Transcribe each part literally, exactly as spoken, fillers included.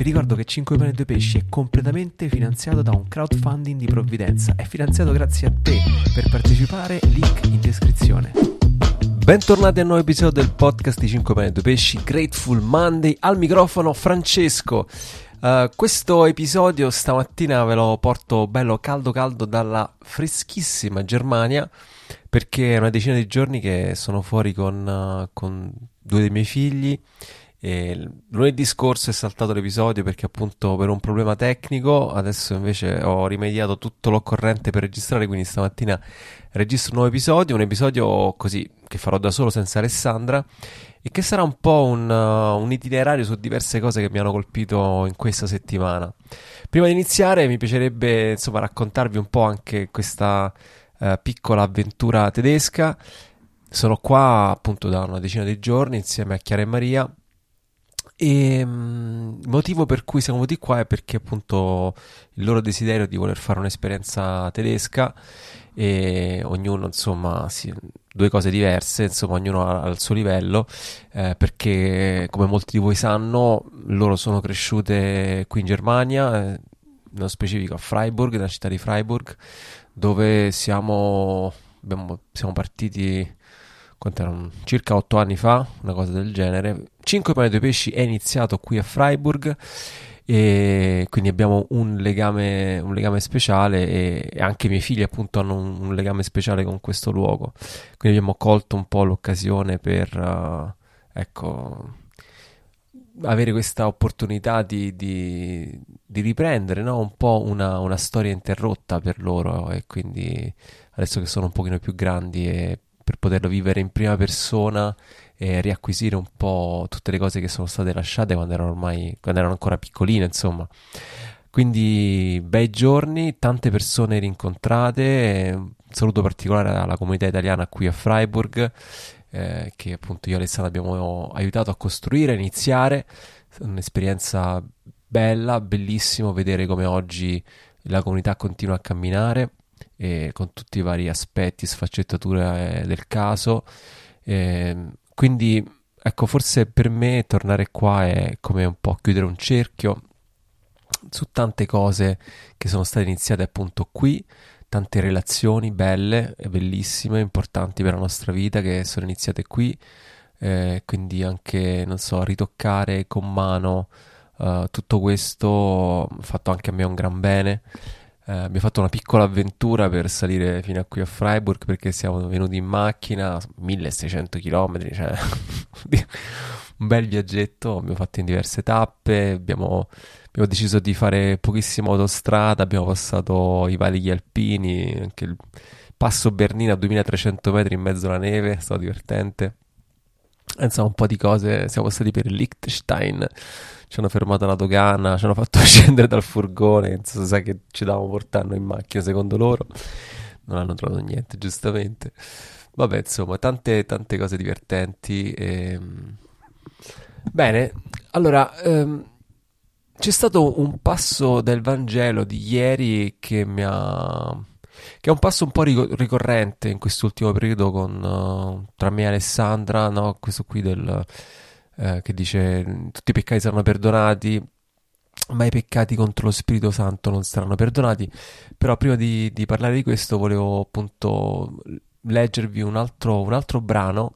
Vi ricordo che cinque pane e due pesci è completamente finanziato da un crowdfunding di provvidenza. È finanziato grazie a te. Per partecipare, link in descrizione. Bentornati a un nuovo episodio del podcast di cinque pane e due pesci, Grateful Monday. Al microfono Francesco. Uh, questo episodio stamattina ve lo porto bello caldo caldo dalla freschissima Germania, perché è una decina di giorni che sono fuori con, uh, con due dei miei figli. E lunedì scorso è saltato l'episodio perché appunto per un problema tecnico. Adesso invece ho rimediato tutto l'occorrente per registrare, quindi stamattina registro un nuovo episodio, un episodio così che farò da solo senza Alessandra, e che sarà un po' un, uh, un itinerario su diverse cose che mi hanno colpito in questa settimana. Prima di iniziare mi piacerebbe insomma raccontarvi un po' anche questa uh, piccola avventura tedesca. Sono qua appunto da una decina di giorni insieme a Chiara e Maria. E um, il motivo per cui siamo venuti qua è perché appunto il loro desiderio di voler fare un'esperienza tedesca, e ognuno insomma si, due cose diverse, insomma ognuno ha, ha il suo livello, eh, perché come molti di voi sanno loro sono cresciute qui in Germania, eh, nello specifico a Freiburg, nella città di Freiburg, dove siamo, abbiamo, siamo partiti quant'erano, circa otto anni fa, una cosa del genere. cinque pane e due pesci è iniziato qui a Freiburg, e quindi abbiamo un legame, un legame speciale, e, e anche i miei figli appunto hanno un, un legame speciale con questo luogo. Quindi abbiamo colto un po' l'occasione per uh, ecco avere questa opportunità di, di, di riprendere, no? Un po' una, una storia interrotta per loro, e quindi adesso che sono un pochino più grandi, e per poterlo vivere in prima persona e riacquisire un po' tutte le cose che sono state lasciate quando erano ormai quando erano ancora piccoline, insomma. Quindi bei giorni, tante persone rincontrate, un saluto particolare alla comunità italiana qui a Freiburg, eh, che appunto io e Alessandra abbiamo aiutato a costruire, a iniziare. Un'esperienza bella, bellissimo vedere come oggi la comunità continua a camminare, e con tutti i vari aspetti, sfaccettature del caso. E quindi ecco, forse per me tornare qua è come un po' chiudere un cerchio su tante cose che sono state iniziate appunto qui, tante relazioni belle e bellissime, importanti per la nostra vita, che sono iniziate qui. Eh, quindi anche, non so, ritoccare con mano uh, tutto questo ha fatto anche a me un gran bene. Eh, abbiamo fatto una piccola avventura per salire fino a qui a Freiburg, perché siamo venuti in macchina milleseicento chilometri, cioè un bel viaggetto. Abbiamo fatto in diverse tappe, abbiamo, abbiamo deciso di fare pochissima autostrada, abbiamo passato i valichi alpini, anche il passo Bernina a duemilatrecento metri in mezzo alla neve, è stato divertente. Insomma, un po' di cose. Siamo stati per Liechtenstein, ci hanno fermato alla dogana, ci hanno fatto scendere dal furgone, non so se sai che ci davamo portando in macchina, secondo loro non hanno trovato niente, giustamente. Vabbè, insomma, tante tante cose divertenti. E... bene, allora ehm, c'è stato un passo del Vangelo di ieri che mi ha che è un passo un po' ricorrente in quest'ultimo periodo con, uh, tra me e Alessandra, no? Questo qui del uh, che dice: tutti i peccati saranno perdonati, ma i peccati contro lo Spirito Santo non saranno perdonati. Però prima di, di parlare di questo volevo appunto leggervi un altro, un altro brano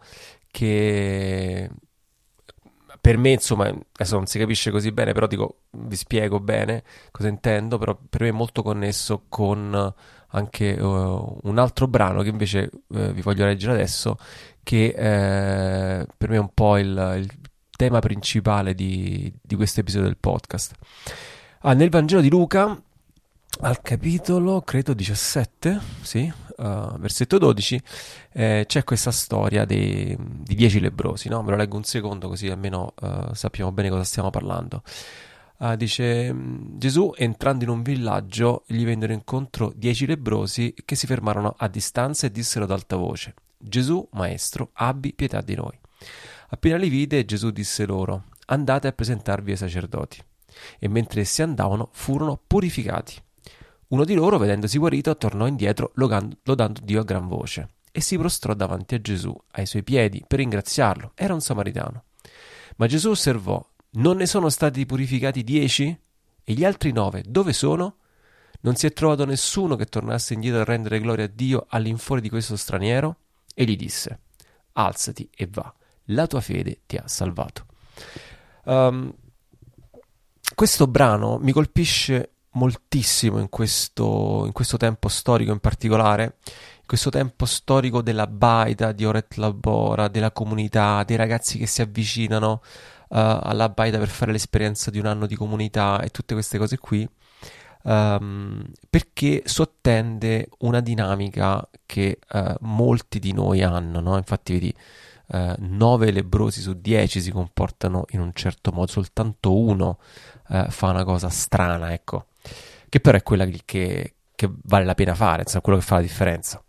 che per me, insomma, adesso non si capisce così bene, però dico, vi spiego bene cosa intendo. Però per me è molto connesso con anche uh, un altro brano che invece uh, vi voglio leggere adesso, che uh, per me è un po' il, il tema principale di, di questo episodio del podcast. Ah, nel Vangelo di Luca, al capitolo, credo diciassette, sì, uh, versetto dodici, eh, c'è questa storia dei, di dieci lebbrosi, no? Ve lo leggo un secondo così almeno uh, sappiamo bene cosa stiamo parlando. Uh, dice: Gesù, entrando in un villaggio, gli vennero incontro dieci lebbrosi che si fermarono a distanza e dissero ad alta voce: Gesù, maestro, abbi pietà di noi. Appena li vide, Gesù disse loro: andate a presentarvi ai sacerdoti. E mentre essi andavano, furono purificati. Uno di loro, vedendosi guarito, tornò indietro lodando, lodando Dio a gran voce, e si prostrò davanti a Gesù, ai suoi piedi, per ringraziarlo. Era un samaritano. Ma Gesù osservò: Non ne sono stati purificati dieci? E gli altri nove dove sono? Non si è trovato nessuno che tornasse indietro a rendere gloria a Dio all'infuori di questo straniero? E gli disse: alzati e va, la tua fede ti ha salvato. Um, questo brano mi colpisce moltissimo in questo, in questo tempo storico in particolare, in questo tempo storico della baita di Oret Labora, della comunità, dei ragazzi che si avvicinano uh, alla baita per fare l'esperienza di un anno di comunità e tutte queste cose qui, um, perché sottende una dinamica che uh, molti di noi hanno, no? Infatti vedi, uh, nove lebbrosi su dieci si comportano in un certo modo, soltanto uno uh, fa una cosa strana, ecco, che però è quella che, che vale la pena fare, insomma, quello che fa la differenza.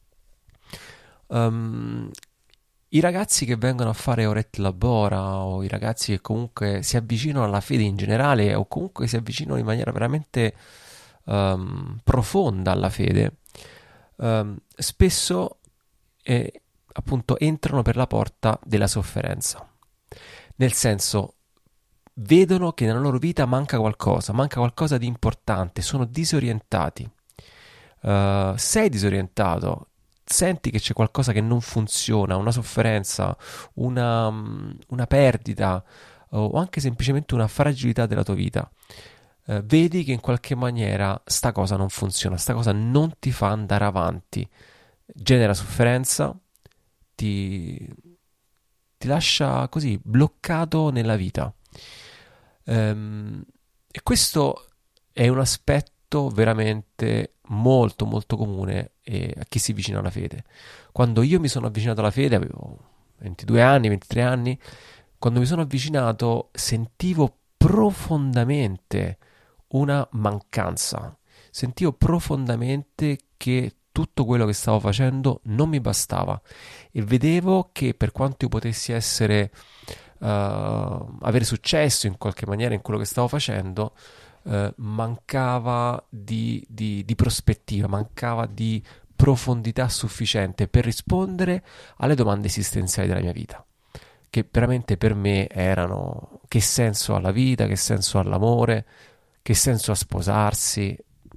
Um, I ragazzi che vengono a fare Oret Labora, o i ragazzi che comunque si avvicinano alla fede in generale, o comunque si avvicinano in maniera veramente um, profonda alla fede, um, spesso eh, appunto entrano per la porta della sofferenza. Nel senso, vedono che nella loro vita manca qualcosa, manca qualcosa di importante, sono disorientati. Uh, sei disorientato, senti che c'è qualcosa che non funziona, una sofferenza, una, una perdita o anche semplicemente una fragilità della tua vita. Uh, vedi che in qualche maniera sta cosa non funziona, sta cosa non ti fa andare avanti, genera sofferenza, ti, ti lascia così bloccato nella vita. Um, e questo è un aspetto veramente molto molto comune eh, a chi si avvicina alla fede. Quando io mi sono avvicinato alla fede, avevo ventidue anni, ventitré anni, quando mi sono avvicinato sentivo profondamente una mancanza, sentivo profondamente che tutto quello che stavo facendo non mi bastava e vedevo che per quanto io potessi essere Uh, avere successo in qualche maniera in quello che stavo facendo, uh, mancava di, di, di prospettiva, mancava di profondità sufficiente per rispondere alle domande esistenziali della mia vita, che veramente per me erano: che senso ha la vita, che senso ha l'amore, che senso ha sposarsi.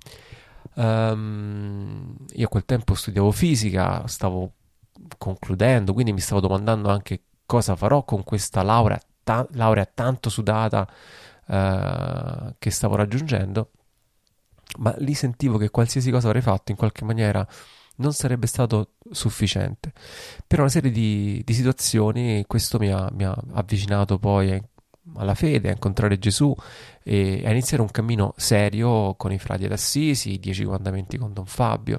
Um, io a quel tempo studiavo fisica, stavo concludendo, quindi mi stavo domandando anche cosa farò con questa laurea, ta- laurea tanto sudata uh, che stavo raggiungendo, ma lì sentivo che qualsiasi cosa avrei fatto in qualche maniera non sarebbe stato sufficiente. Per una serie di, di situazioni questo mi ha, mi ha avvicinato poi alla fede, a incontrare Gesù e a iniziare un cammino serio con i frati d'Assisi, i Dieci Comandamenti con Don Fabio.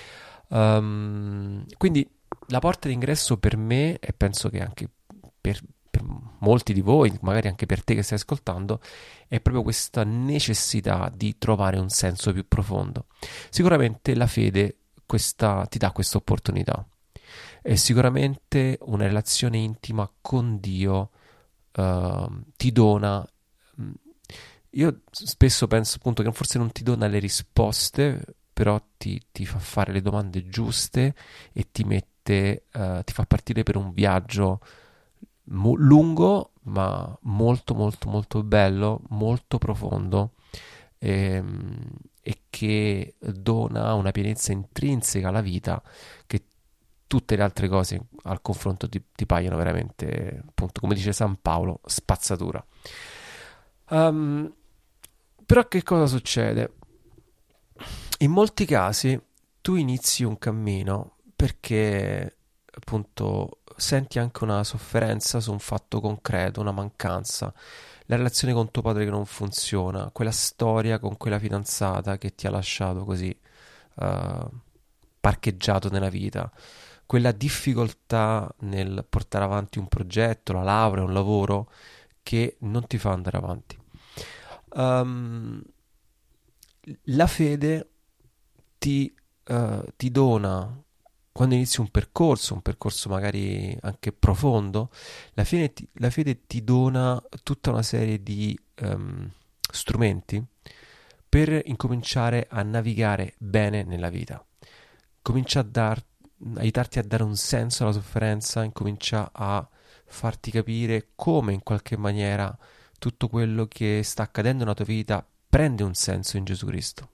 Um, quindi la porta d'ingresso per me, e penso che anche per, per molti di voi, magari anche per te che stai ascoltando, è proprio questa necessità di trovare un senso più profondo. Sicuramente la fede questa, ti dà questa opportunità, e sicuramente una relazione intima con Dio uh, ti dona. Io spesso penso appunto che forse non ti dona le risposte, però ti, ti fa fare le domande giuste e ti mette, uh, ti fa partire per un viaggio mo- lungo, ma molto molto molto bello, molto profondo, e, e che dona una pienezza intrinseca alla vita che tutte le altre cose al confronto ti, ti paiono veramente, appunto, come dice San Paolo, spazzatura. Um, però che cosa succede? In molti casi tu inizi un cammino perché appunto senti anche una sofferenza su un fatto concreto, una mancanza, la relazione con tuo padre che non funziona, quella storia con quella fidanzata che ti ha lasciato così uh, parcheggiato nella vita, quella difficoltà nel portare avanti un progetto, la laurea, un lavoro che non ti fa andare avanti. Um, la fede ti, uh, ti dona, quando inizi un percorso, un percorso magari anche profondo, la fede ti, la fede ti dona tutta una serie di um, strumenti per incominciare a navigare bene nella vita. Comincia a dar, aiutarti a dare un senso alla sofferenza, incomincia a farti capire come in qualche maniera tutto quello che sta accadendo nella tua vita prende un senso in Gesù Cristo.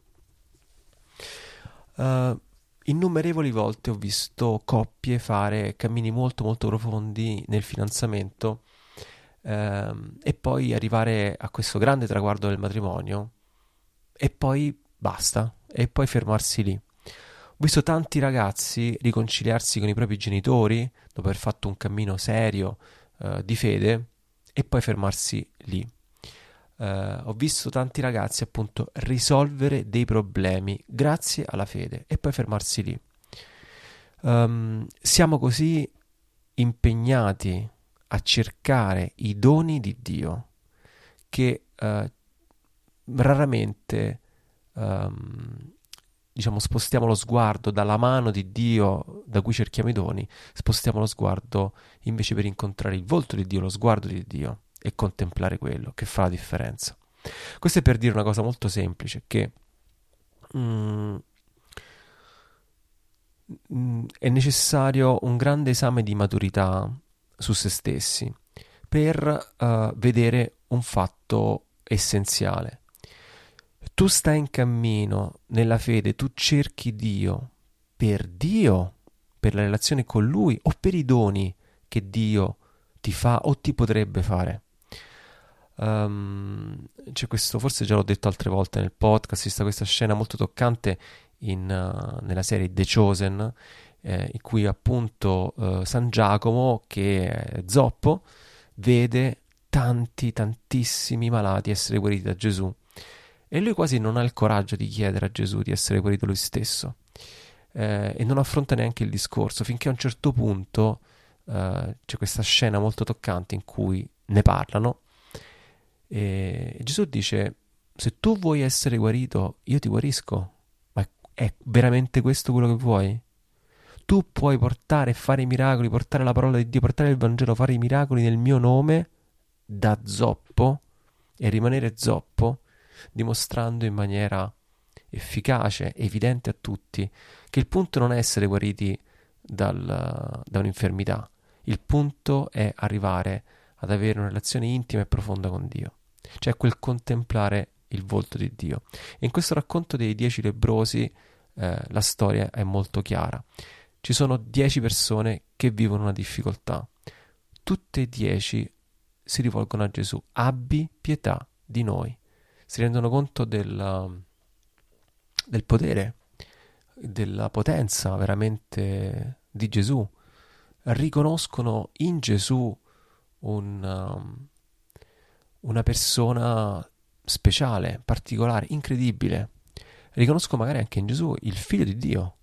Uh, innumerevoli volte ho visto coppie fare cammini molto molto profondi nel fidanzamento uh, e poi arrivare a questo grande traguardo del matrimonio e poi basta, e poi fermarsi lì. Ho visto tanti ragazzi riconciliarsi con i propri genitori dopo aver fatto un cammino serio uh, di fede e poi fermarsi lì. Uh, ho visto tanti ragazzi appunto risolvere dei problemi grazie alla fede e poi fermarsi lì. Um, siamo così impegnati a cercare i doni di Dio che uh, raramente um, diciamo spostiamo lo sguardo dalla mano di Dio da cui cerchiamo i doni, spostiamo lo sguardo invece per incontrare il volto di Dio, lo sguardo di Dio, e contemplare quello che fa la differenza. Questo è per dire una cosa molto semplice, che mm, mm, è necessario un grande esame di maturità su se stessi per uh, vedere un fatto essenziale. Tu stai in cammino nella fede, tu cerchi Dio per Dio, per la relazione con Lui, o per i doni che Dio ti fa o ti potrebbe fare. Um, c'è questo, forse già l'ho detto altre volte nel podcast, ci sta questa scena molto toccante in, uh, nella serie The Chosen, eh, in cui appunto uh, San Giacomo, che è zoppo, vede tanti tantissimi malati essere guariti da Gesù e lui quasi non ha il coraggio di chiedere a Gesù di essere guarito lui stesso, eh, e non affronta neanche il discorso, finché a un certo punto uh, c'è questa scena molto toccante in cui ne parlano. E Gesù dice: se tu vuoi essere guarito, io ti guarisco. Ma è veramente questo quello che vuoi? Tu puoi portare e fare i miracoli, portare la parola di Dio, portare il Vangelo, fare i miracoli nel mio nome da zoppo e rimanere zoppo, dimostrando in maniera efficace, evidente a tutti, che il punto non è essere guariti dal, da un'infermità, il punto è arrivare ad avere una relazione intima e profonda con Dio, cioè quel contemplare il volto di Dio. E in questo racconto dei dieci lebbrosi eh, la storia è molto chiara. Ci sono dieci persone che vivono una difficoltà, tutte e dieci si rivolgono a Gesù: abbi pietà di noi. Si rendono conto del, del potere, della potenza veramente di Gesù, riconoscono in Gesù Un, um, una persona speciale, particolare, incredibile. Riconosco magari anche in Gesù il figlio di Dio.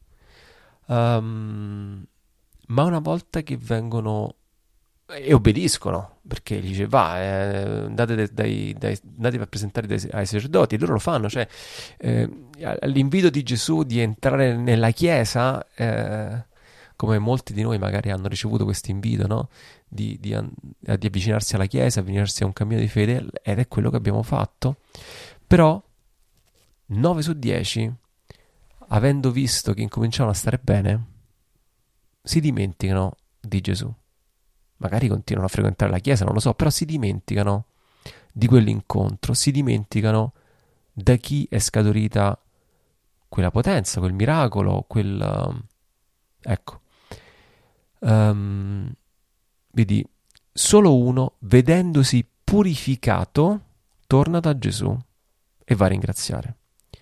Um, ma una volta che vengono e obbediscono, perché gli dice va, eh, andate, dai, dai, andate a presentare dai, ai sacerdoti, e loro lo fanno, cioè eh, all'invito di Gesù di entrare nella chiesa, eh, come molti di noi magari hanno ricevuto questo invito, no? Di, di, di avvicinarsi alla chiesa, avvicinarsi a un cammino di fede, ed è quello che abbiamo fatto. Però nove su dieci, avendo visto che incominciavano a stare bene, si dimenticano di Gesù. Magari continuano a frequentare la chiesa, non lo so, però si dimenticano di quell'incontro, si dimenticano da chi è scaturita quella potenza, quel miracolo, quel... ecco. Um, vedi, solo uno, vedendosi purificato, torna da Gesù e va a ringraziare.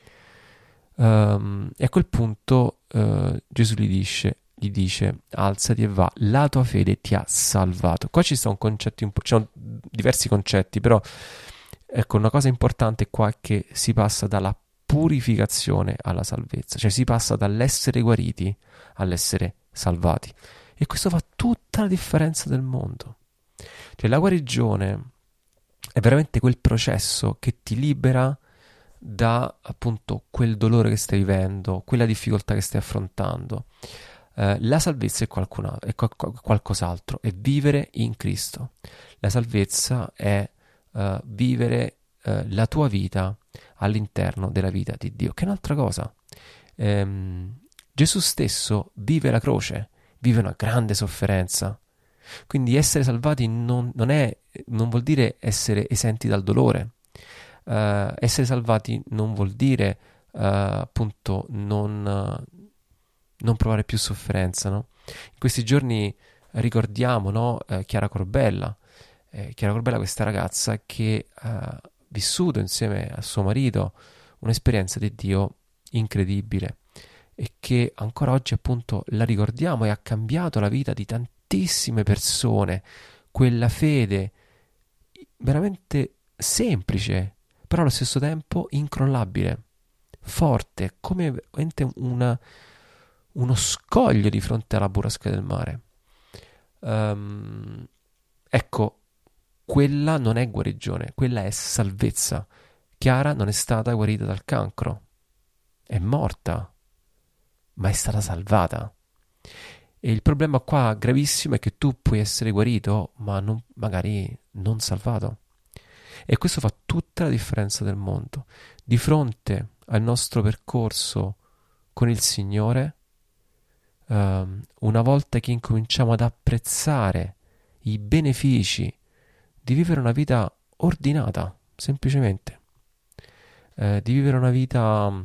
Um, e a quel punto uh, Gesù gli dice, gli dice: alzati e va, la tua fede ti ha salvato. Qua ci sta un concetto, impo- ci sono diversi concetti, però ecco, una cosa importante qua è che si passa dalla purificazione alla salvezza, cioè si passa dall'essere guariti all'essere salvati. E questo fa tutta la differenza del mondo. Cioè la guarigione è veramente quel processo che ti libera da appunto quel dolore che stai vivendo, quella difficoltà che stai affrontando. Eh, la salvezza è, qualcun altro, è qual- qualcos'altro, è vivere in Cristo. La salvezza è uh, vivere uh, la tua vita all'interno della vita di Dio, che è un'altra cosa. Ehm, Gesù stesso vive la croce, vive una grande sofferenza. Quindi essere salvati non, non è non vuol dire essere esenti dal dolore. Uh, essere salvati non vuol dire uh, appunto non, uh, non provare più sofferenza, no? In questi giorni ricordiamo, no, uh, Chiara Corbella. Eh, Chiara Corbella, questa ragazza che ha vissuto insieme a suo marito un'esperienza di Dio incredibile e che ancora oggi appunto la ricordiamo e ha cambiato la vita di tantissime persone. Quella fede veramente semplice, però allo stesso tempo incrollabile, forte, come una, uno scoglio di fronte alla burrasca del mare. Um, ecco, quella non è guarigione, quella è salvezza. Chiara non è stata guarita dal cancro, è morta, ma è stata salvata. E il problema qua gravissimo è che tu puoi essere guarito, ma non, magari non salvato. E questo fa tutta la differenza del mondo. Di fronte al nostro percorso con il Signore, um, una volta che incominciamo ad apprezzare i benefici di vivere una vita ordinata, semplicemente, eh, di vivere una vita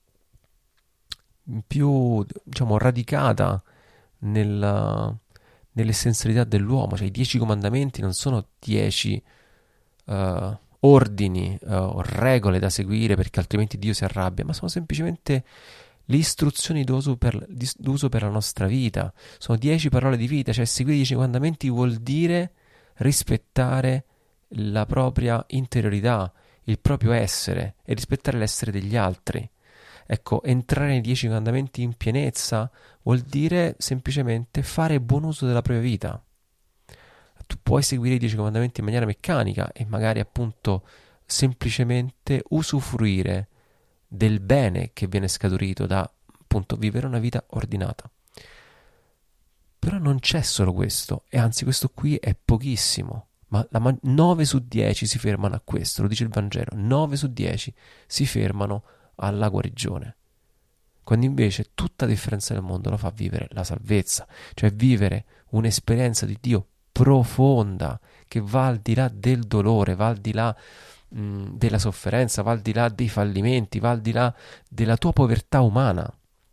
più, diciamo, radicata nella, nell'essenzialità dell'uomo. Cioè i dieci comandamenti non sono dieci uh, ordini uh, o regole da seguire perché altrimenti Dio si arrabbia, ma sono semplicemente le istruzioni d'uso per, d'uso per la nostra vita. Sono dieci parole di vita. Cioè seguire i dieci comandamenti vuol dire rispettare la propria interiorità, il proprio essere e rispettare l'essere degli altri. Ecco, entrare nei dieci comandamenti in pienezza vuol dire semplicemente fare buon uso della propria vita. Tu puoi seguire i dieci comandamenti in maniera meccanica e magari appunto semplicemente usufruire del bene che viene scaturito da appunto vivere una vita ordinata. Però non c'è solo questo, e anzi questo qui è pochissimo, ma la nove su dieci si fermano a questo, lo dice il Vangelo, nove su dieci si fermano alla guarigione, quando invece tutta la differenza del mondo lo fa vivere la salvezza, cioè vivere un'esperienza di Dio profonda che va al di là del dolore, va al di là mh, della sofferenza, va al di là dei fallimenti, va al di là della tua povertà umana.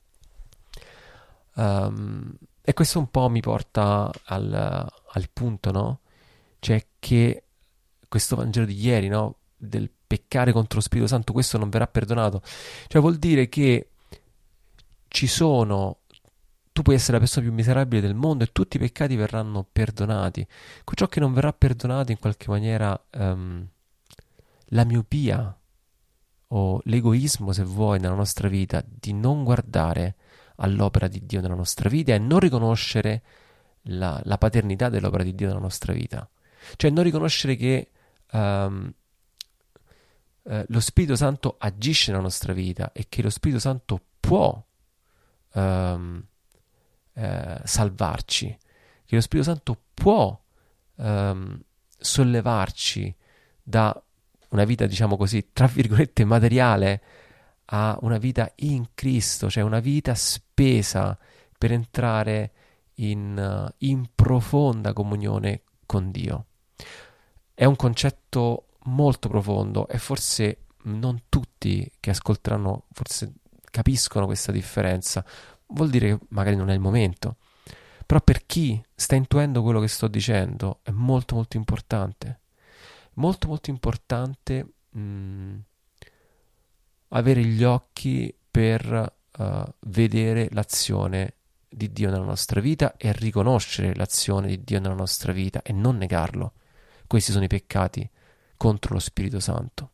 Um, e questo un po' mi porta al, al punto, no? Cioè che questo Vangelo di ieri, no? Del peccare contro lo Spirito Santo, questo non verrà perdonato. Cioè vuol dire che ci sono, tu puoi essere la persona più miserabile del mondo e tutti i peccati verranno perdonati. Con ciò che non verrà perdonato in qualche maniera um, la miopia o l'egoismo, se vuoi, nella nostra vita, di non guardare all'opera di Dio nella nostra vita e non riconoscere la, la paternità dell'opera di Dio nella nostra vita. Cioè non riconoscere che um, eh, lo Spirito Santo agisce nella nostra vita e che lo Spirito Santo può um, eh, salvarci, che lo Spirito Santo può um, sollevarci da una vita, diciamo così, tra virgolette materiale, a una vita in Cristo, cioè una vita spesa per entrare in, in profonda comunione con Dio. È un concetto molto profondo e forse non tutti che ascolteranno forse capiscono questa differenza. Vuol dire che magari non è il momento, però per chi sta intuendo quello che sto dicendo è molto molto importante, molto molto importante mh, avere gli occhi per uh, vedere l'azione di Dio nella nostra vita e riconoscere l'azione di Dio nella nostra vita e non negarlo. Questi sono i peccati contro lo Spirito Santo.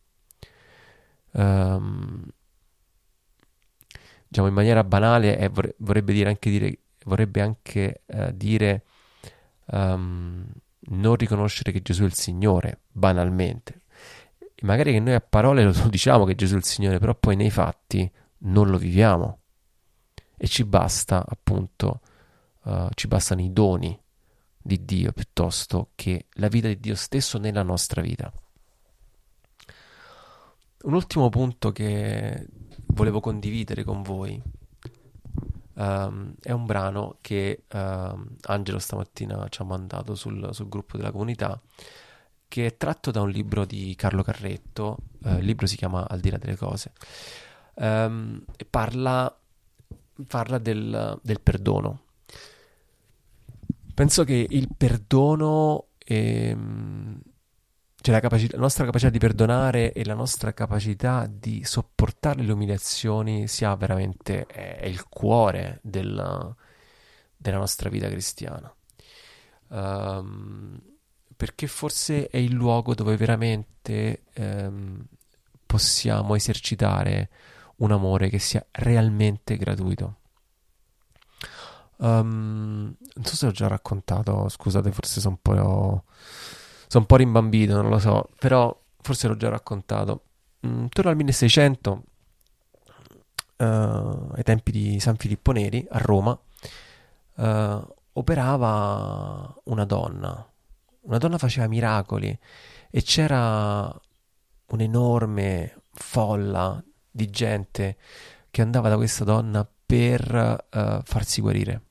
Um, diciamo in maniera banale e vorre- vorrebbe dire anche dire vorrebbe anche uh, dire um, non riconoscere che Gesù è il Signore, banalmente. E magari che noi a parole lo diciamo che Gesù è il Signore, però poi nei fatti non lo viviamo. E ci basta appunto, uh, ci bastano i doni di Dio piuttosto che la vita di Dio stesso nella nostra vita. Un ultimo punto che volevo condividere con voi um, è un brano che um, Angelo stamattina ci ha mandato sul, sul gruppo della comunità che è tratto da un libro di Carlo Carretto. Eh, il libro si chiama Al di là delle cose, um, e parla, parla del, del perdono. Penso che il perdono, ehm, cioè la, capacità, la nostra capacità di perdonare e la nostra capacità di sopportare le umiliazioni sia veramente è, è il cuore del, della nostra vita cristiana. Um, perché forse è il luogo dove veramente um, possiamo esercitare un amore che sia realmente gratuito. Um, non so se l'ho già raccontato, scusate, forse sono un po', sono un po' rimbambito, non lo so, però forse l'ho già raccontato. Mm, Torno al milleseicento, uh, ai tempi di San Filippo Neri, a Roma, uh, operava una donna. Una donna faceva miracoli e c'era un'enorme folla di gente che andava da questa donna per uh, farsi guarire.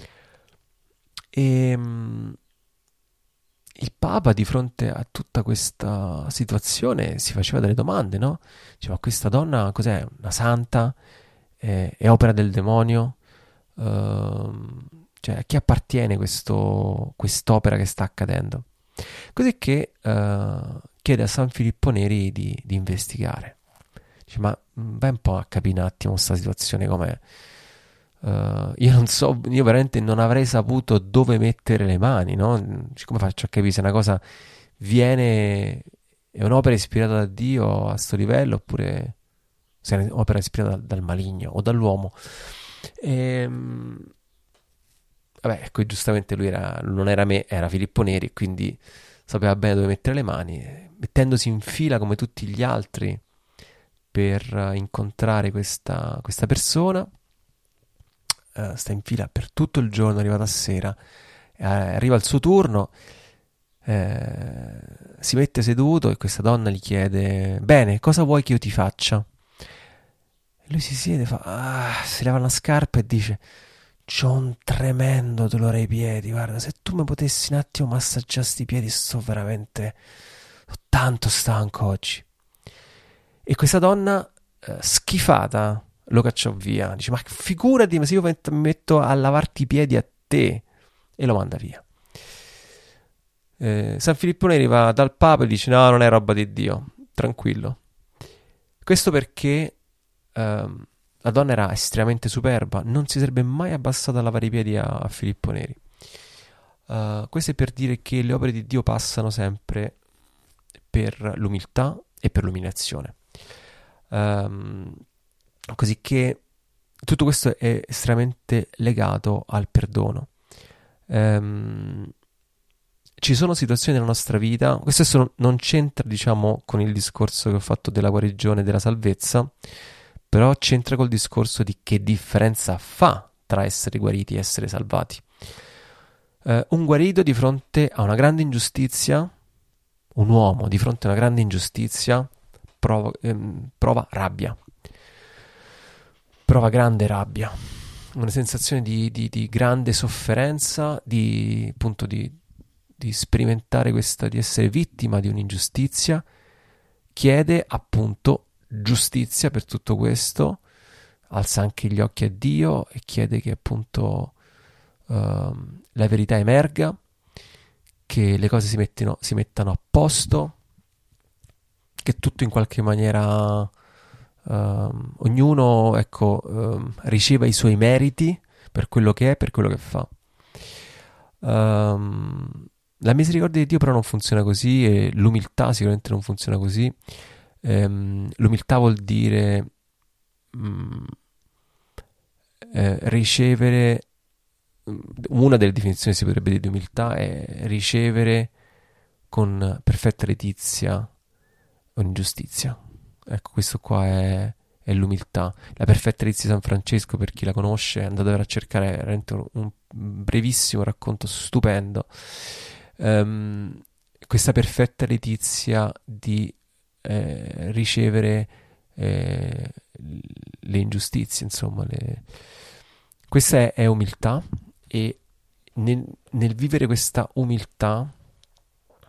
E um, il Papa, di fronte a tutta questa situazione, si faceva delle domande, no? Diceva: questa donna cos'è? Una santa? È, è opera del demonio? Uh, cioè, a chi appartiene questo, quest'opera che sta accadendo? Così che uh, chiede a San Filippo Neri di, di investigare. Dice: ma vai un po' a capire un attimo questa situazione com'è. Uh, io non so, io veramente non avrei saputo dove mettere le mani, no? Come faccio a capire se una cosa viene, è un'opera ispirata da Dio a sto livello, oppure se è un'opera ispirata dal, dal maligno o dall'uomo? E, vabbè, ecco, giustamente lui era, non era me, era Filippo Neri, quindi sapeva bene dove mettere le mani, mettendosi in fila come tutti gli altri per incontrare questa, questa persona. Uh, sta in fila per tutto il giorno, arrivata a sera, uh, arriva il suo turno, uh, si mette seduto e questa donna gli chiede: bene, cosa vuoi che io ti faccia? E lui si siede, fa, ah, si leva una scarpa e dice: c'ho un tremendo dolore ai piedi, guarda, se tu mi potessi un attimo massaggiare sti piedi, sto veramente, sto tanto stanco oggi. E questa donna, uh, schifata, lo cacciò via. Dice: ma figurati, ma se io mi metto a lavarti i piedi a te, e lo manda via. eh, San Filippo Neri va dal Papa e dice: no, non è roba di Dio, tranquillo. Questo perché ehm, la donna era estremamente superba, non si sarebbe mai abbassata a lavare i piedi a, a Filippo Neri. Uh, questo è per dire che le opere di Dio passano sempre per l'umiltà e per l'umiliazione. um, Così che tutto questo è estremamente legato al perdono. Um, ci sono situazioni nella nostra vita, questo adesso non c'entra, diciamo, con il discorso che ho fatto della guarigione e della salvezza, però c'entra col discorso di che differenza fa tra essere guariti e essere salvati. Uh, un guarito di fronte a una grande ingiustizia, un uomo di fronte a una grande ingiustizia, prova, ehm, prova rabbia. Prova grande rabbia, una sensazione di, di, di grande sofferenza, di appunto di, di sperimentare questa, di essere vittima di un'ingiustizia, chiede appunto giustizia per tutto questo, alza anche gli occhi a Dio e chiede che appunto uh, la verità emerga, che le cose si, mettino, si mettano a posto, che tutto in qualche maniera... Uh, ognuno, ecco, uh, riceva i suoi meriti per quello che è, per quello che fa. Uh, la misericordia di Dio però non funziona così, e l'umiltà sicuramente non funziona così. Um, l'umiltà vuol dire um, eh, ricevere, una delle definizioni si potrebbe dire di umiltà è ricevere con perfetta letizia un'ingiustizia. Ecco, questo qua è, è l'umiltà. La perfetta letizia di San Francesco, per chi la conosce, andatevela a cercare, è veramente un brevissimo racconto stupendo. Um, questa perfetta letizia di eh, ricevere eh, le ingiustizie, insomma, le... questa è, è umiltà, e nel, nel vivere questa umiltà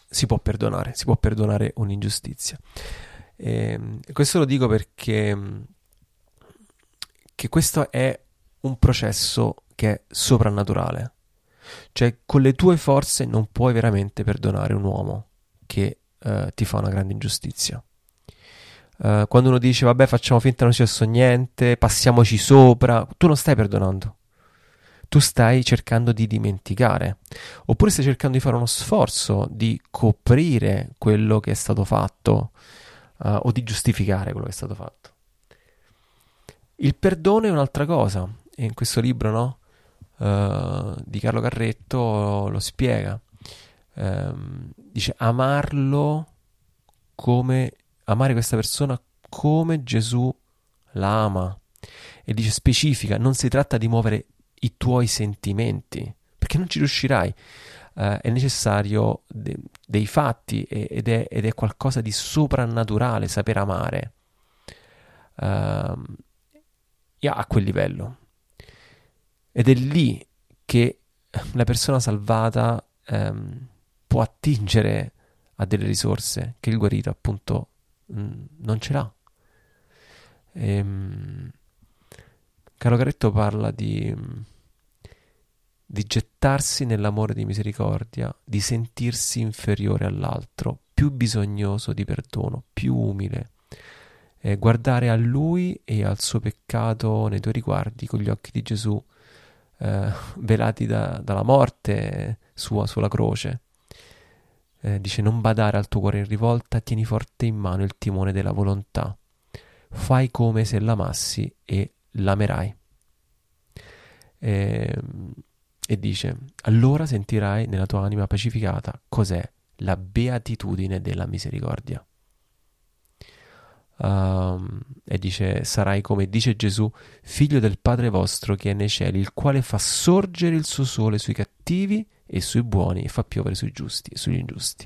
si può perdonare, si può perdonare un'ingiustizia. E questo lo dico perché che questo è un processo che è soprannaturale. Cioè, con le tue forze non puoi veramente perdonare un uomo che eh, ti fa una grande ingiustizia. Uh, quando uno dice vabbè, facciamo finta non sia successo niente, passiamoci sopra, tu non stai perdonando, tu stai cercando di dimenticare, oppure stai cercando di fare uno sforzo di coprire quello che è stato fatto, uh, o di giustificare quello che è stato fatto. Il perdono è un'altra cosa, e in questo libro, no, uh, di Carlo Carretto lo spiega. Um, dice amarlo come amare questa persona come Gesù la ama, e dice specifica, non si tratta di muovere i tuoi sentimenti, perché non ci riuscirai, uh, è necessario de- dei fatti, ed è, ed è qualcosa di soprannaturale saper amare uh, a quel livello, ed è lì che la persona salvata um, può attingere a delle risorse che il guarito appunto non ce l'ha. Ehm, Carlo Carretto parla di, di gettarsi nell'amore di misericordia, di sentirsi inferiore all'altro, più bisognoso di perdono, più umile, eh, guardare a lui e al suo peccato nei tuoi riguardi con gli occhi di Gesù, eh, velati da, dalla morte sua sulla croce. Eh, dice non badare al tuo cuore in rivolta, tieni forte in mano il timone della volontà, fai come se l'amassi e l'amerai. E, e dice allora sentirai nella tua anima pacificata cos'è la beatitudine della misericordia. Um, e dice sarai come dice Gesù, figlio del Padre vostro che è nei cieli, il quale fa sorgere il suo sole sui cattivi e sui buoni e fa piovere sui giusti e sugli ingiusti.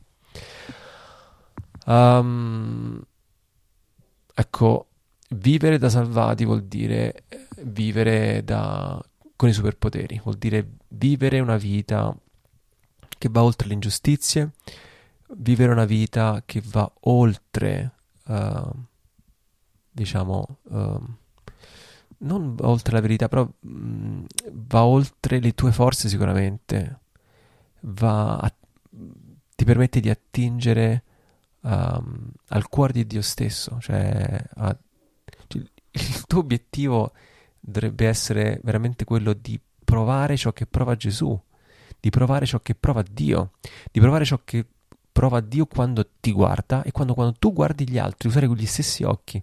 Um, ecco, vivere da salvati vuol dire vivere da, con i superpoteri, vuol dire vivere una vita che va oltre le ingiustizie, vivere una vita che va oltre, uh, diciamo, uh, non oltre la verità, però mh, va oltre le tue forze sicuramente. Va a, ti permette di attingere um, al cuore di Dio stesso, cioè, a, cioè il tuo obiettivo dovrebbe essere veramente quello di provare ciò che prova Gesù, di provare ciò che prova Dio, di provare ciò che prova Dio quando ti guarda e quando, quando tu guardi gli altri, usare quegli stessi occhi.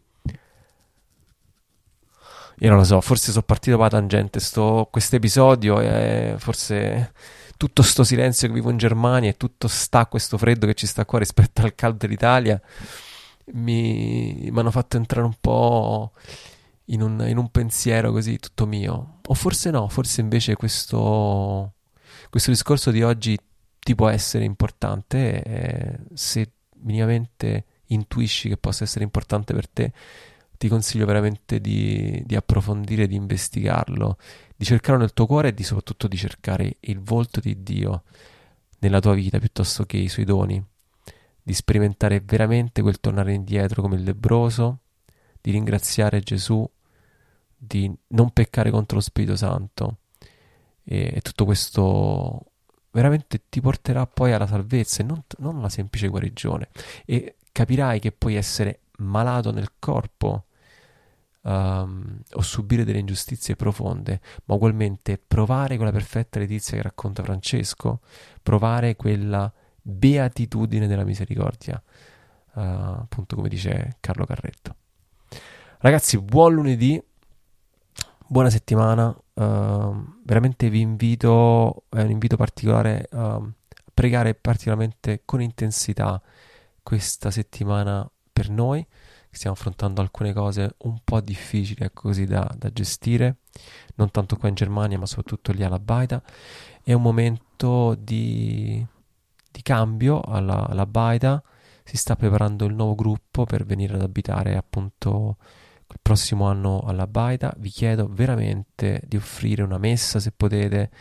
Io non lo so, forse sono partito per la tangente sto questo episodio, e forse tutto sto silenzio che vivo in Germania e tutto sta questo freddo che ci sta qua rispetto al caldo dell'Italia mi hanno fatto entrare un po' in un, in un pensiero così tutto mio. O forse no, forse invece questo, questo discorso di oggi ti può essere importante, e se minimamente intuisci che possa essere importante per te, ti consiglio veramente di, di approfondire, di investigarlo, di cercarlo nel tuo cuore e di soprattutto di cercare il volto di Dio nella tua vita piuttosto che i suoi doni, di sperimentare veramente quel tornare indietro come il lebbroso, di ringraziare Gesù, di non peccare contro lo Spirito Santo, e, e tutto questo veramente ti porterà poi alla salvezza e non, non alla semplice guarigione, e capirai che puoi essere malato nel corpo, Um, o subire delle ingiustizie profonde, ma ugualmente provare quella perfetta letizia che racconta Francesco, provare quella beatitudine della misericordia, uh, appunto come dice Carlo Carretto. Ragazzi, buon lunedì, buona settimana, uh, veramente vi invito, è un invito particolare uh, a pregare particolarmente con intensità questa settimana per noi. Stiamo affrontando alcune cose un po' difficili, ecco, così da, da gestire, non tanto qua in Germania ma soprattutto lì alla Baita. È un momento di, di cambio alla, alla Baita, si sta preparando il nuovo gruppo per venire ad abitare appunto il prossimo anno alla Baita. Vi chiedo veramente di offrire una messa se potete,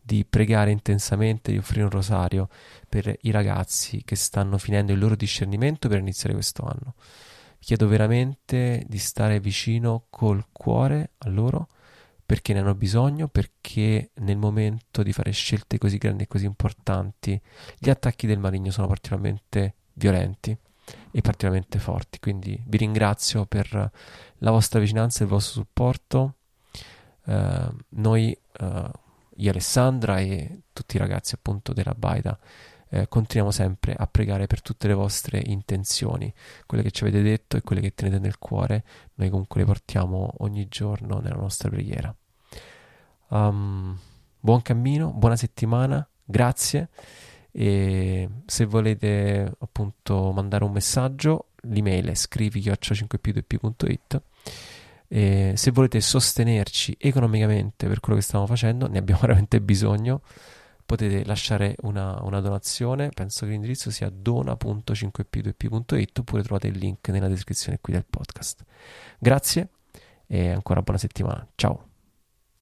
di pregare intensamente, di offrire un rosario per i ragazzi che stanno finendo il loro discernimento per iniziare questo anno. Vi chiedo veramente di stare vicino col cuore a loro, perché ne hanno bisogno, perché nel momento di fare scelte così grandi e così importanti gli attacchi del maligno sono particolarmente violenti e particolarmente forti. Quindi vi ringrazio per la vostra vicinanza e il vostro supporto. Uh, noi, uh, io, Alessandra e tutti i ragazzi appunto della Baida, eh, continuiamo sempre a pregare per tutte le vostre intenzioni, quelle che ci avete detto e quelle che tenete nel cuore. Noi comunque le portiamo ogni giorno nella nostra preghiera. Um, buon cammino, buona settimana, grazie. E se volete appunto mandare un messaggio, l'email è scrivi chiocciola cinque più due p punto it. E se volete sostenerci economicamente per quello che stiamo facendo, ne abbiamo veramente bisogno, potete lasciare una, una donazione. Penso che l'indirizzo sia dona punto cinque p due p punto it, oppure trovate il link nella descrizione qui del podcast. Grazie e ancora buona settimana, ciao.